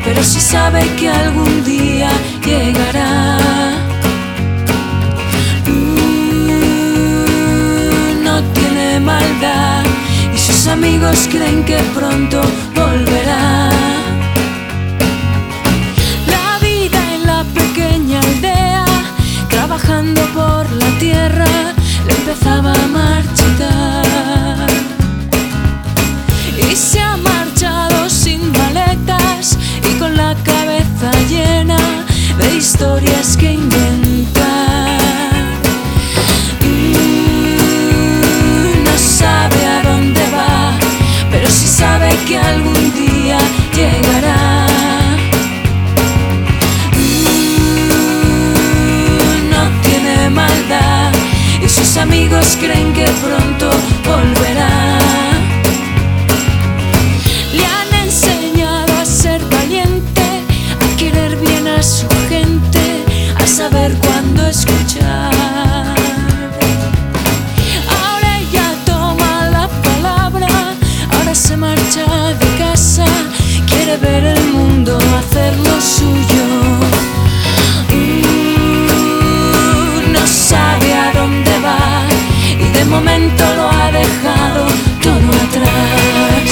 pero sí sabe que algún día llegará. No tiene maldad y sus amigos creen que pronto volverá. La vida en la pequeña aldea, trabajando por la tierra, le empezaba a marchitar. Y se ha marchado sin maletas y con la cabeza llena de historias que inventar. No sabe a dónde va, pero sí sabe que algún día llegará. No tiene maldad y sus amigos creen que pronto volverá. Le han enseñado a ser valiente, a querer bien a su gente, a saber cuándo escuchar. Ahora ella toma la palabra, ahora se marcha de casa, quiere ver el mundo, hacerlo suyo. No sabe a dónde va y de momento lo ha dejado todo atrás.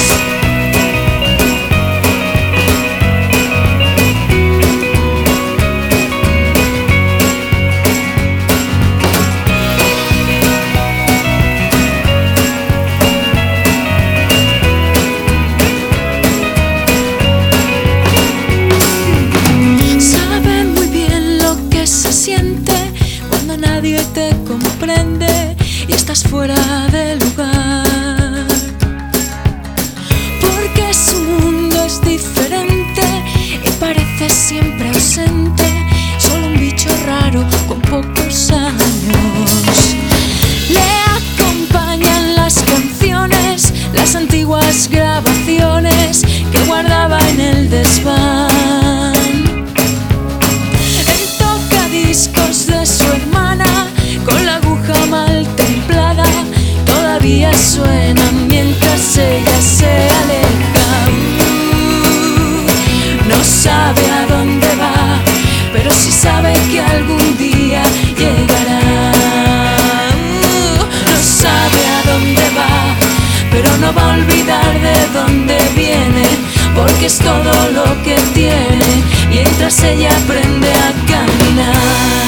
Sabe muy bien lo que se siente cuando nadie te comprende y estás fuera de lugar, porque su mundo es diferente y parece siempre ausente, solo un bicho raro con pocos años. Le acompañan las canciones, las antiguas grabaciones que guardaba en el desván. El tocadiscos de su hermana, con la aguja mal templada, todavía suenan mientras ella se aleja. No sabe a dónde va, pero sí sabe que algún día llegará. No sabe a dónde va, pero no va a olvidar de dónde viene, porque es todo lo que tiene mientras ella aprende a caminar.